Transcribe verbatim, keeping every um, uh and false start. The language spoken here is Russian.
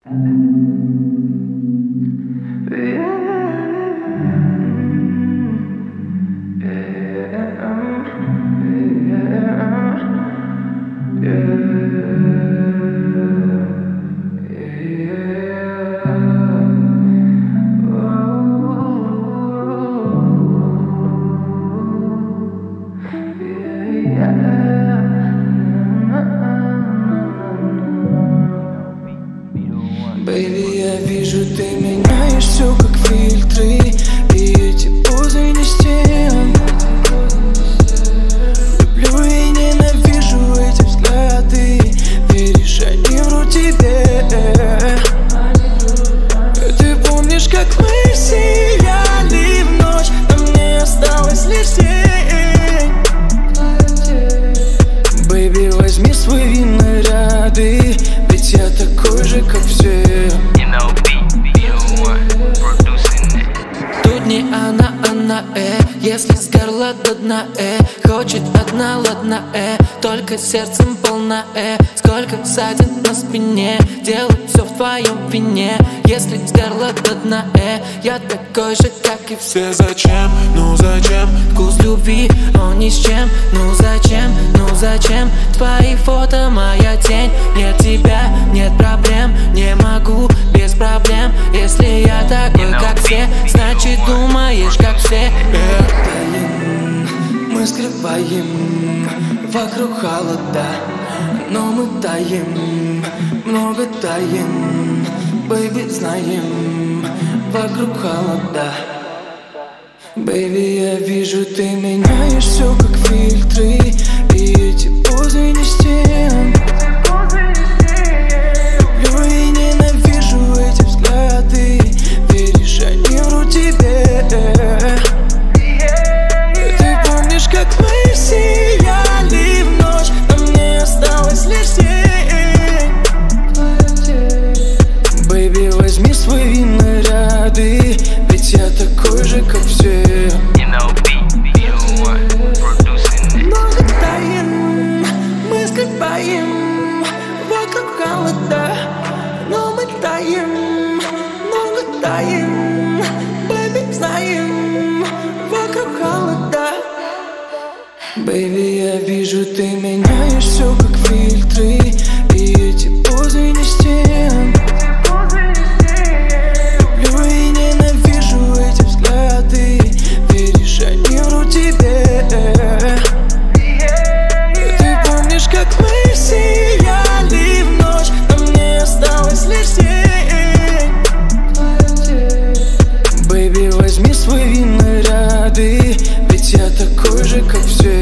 Baby, я вижу, ты меняешь все как фильтры, и эти позы не с тем. Люблю и ненавижу эти взгляды, веришь, они врут тебе. Ты помнишь, как мы сияли в ночь, а мне осталось лишь тень. Baby, возьми свои наряды, ведь я такой же, как все. Тут не она, она, э Если с горла до дна, э Хочет одна, ладно, э Только сердцем полна, э Сколько ссадин на спине, делаю все в твоем вине. Если с горла до дна, э Я такой же, как и все. Зачем, ну зачем? Вкус любви, он ни с чем. Ну зачем, ну зачем? Твои фото, моя тень. Нет тебя, нет проблем. Не могу без проблем. Если я такой, как все, значит думаешь, как все. Таем, мы скрываем, вокруг холода, но мы таем, много таем. Baby, знаем, вокруг холода. Baby, я вижу, ты меняешь все как фильтры, и эти позы не с тем. Люблю и ненавижу эти взгляды, веришь, они врут тебе. Ты помнишь, как мы сияли в ночь, а мне осталось лишь тень. Baby, возьми свои наряды, ведь я такой же, как все. Много таем, мы скрываем, вокруг холода, но мы таем, много таем. Baby, знаем, вокруг холода. Baby, я вижу, ты меняешь все как фильтры, и эти позы не с тем. Люблю и ненавижу эти взгляды, веришь, они врут тебе. Ты помнишь, как мы сияли в ночь, а мне осталось лишь тень. Baby, возьми свои наряды, ведь я такой же, как все.